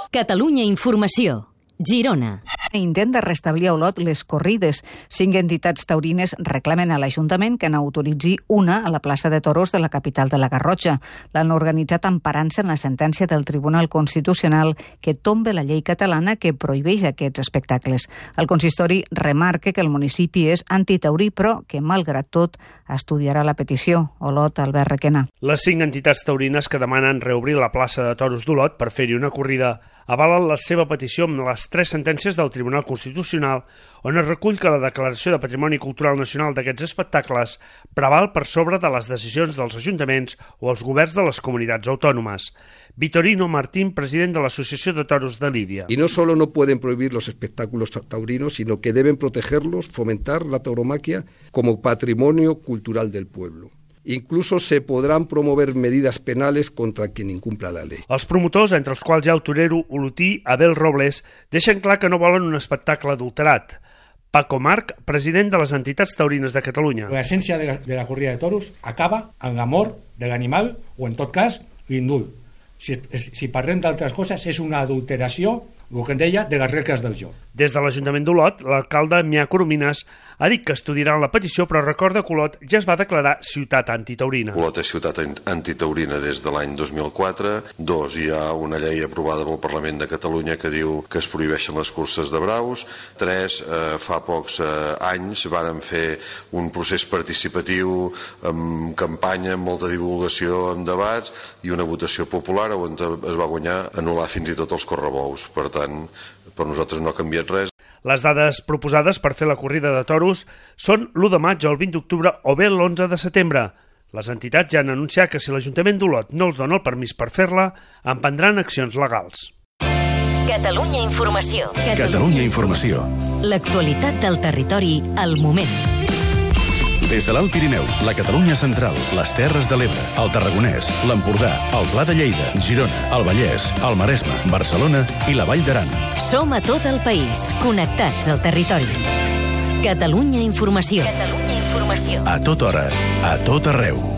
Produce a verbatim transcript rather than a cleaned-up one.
Catalunya Informació. Girona. Intent de restablir a Olot les corrides. Cinc entitats taurines reclamen a l'Ajuntament que n'autoritzi una a la plaça de Toros de la capital de la Garrotxa. L'han organitzat emparant-se en la sentència del Tribunal Constitucional que tomba la llei catalana que prohibeix aquests espectacles. El consistori remarca que el municipi és antitaurí, però que, malgrat tot, estudiarà la petició. Olot, Albert Requena. Les cinc entitats taurines que demanen reobrir la plaça de Toros d'Olot per fer-hi una corrida avalen la seva petició amb les tres sentències del Tribunal Constitucional, on es recull que la declaració de Patrimoni Cultural Nacional d'aquests espectacles preval per sobre de les decisions dels ajuntaments o els governs de les comunitats autònomes. Vitorino Martín, president de l'Associació de Toros de Lídia. Y no solo no pueden prohibir los espectáculos taurinos, sino que deben protegerlos, fomentar la tauromaquia como patrimonio cultural del pueblo. Incluso se podran promover medidas penales contra quien incumpla la ley. Els promotors, entre els quals hi ha el torero olotí Abel Robles, deixen clar que no volen un espectacle adulterat. Paco Marc, president de les entitats taurines de Catalunya. L'essència de, de la corrida de toros acaba en l'amor de l'animal o, en tot cas, l'indult. Si, si parlem d'altres coses, és una adulteració, el que en deia, de les regles del joc. Des de l'Ajuntament d'Olot, l'alcalde Mià Coromines ha dit que estudiaran la petició, però recorda que Olot ja es va declarar ciutat antitaurina. Olot és ciutat antitaurina des de l'any dos mil quatre. Dos, hi ha una llei aprovada pel Parlament de Catalunya que diu que es prohibeixen les curses de braus. Tres, eh, fa pocs eh, anys varen fer un procés participatiu amb campanya, amb molta divulgació, amb debats i una votació popular on es va guanyar anul·lar fins i tot els correbous. Per tant, per nosaltres no ha canviat res. Les dades proposades per fer la corrida de toros són l'u de maig o el vint d'octubre o bé l'onze de setembre. Les entitats ja han anunciat que si l'Ajuntament d'Olot no els dona el permís per fer-la, emprendran accions legals. Catalunya Informació. Catalunya Informació. L'actualitat del territori al moment. Des de l'Alt Pirineu, la Catalunya Central, les Terres de l'Ebre, el Tarragonès, l'Empordà, el Pla de Lleida, Girona, el Vallès, el Maresme, Barcelona i la Vall d'Aran. Som a tot el país, connectats al territori. Catalunya Informació. Catalunya Informació. A tota hora, a tot arreu.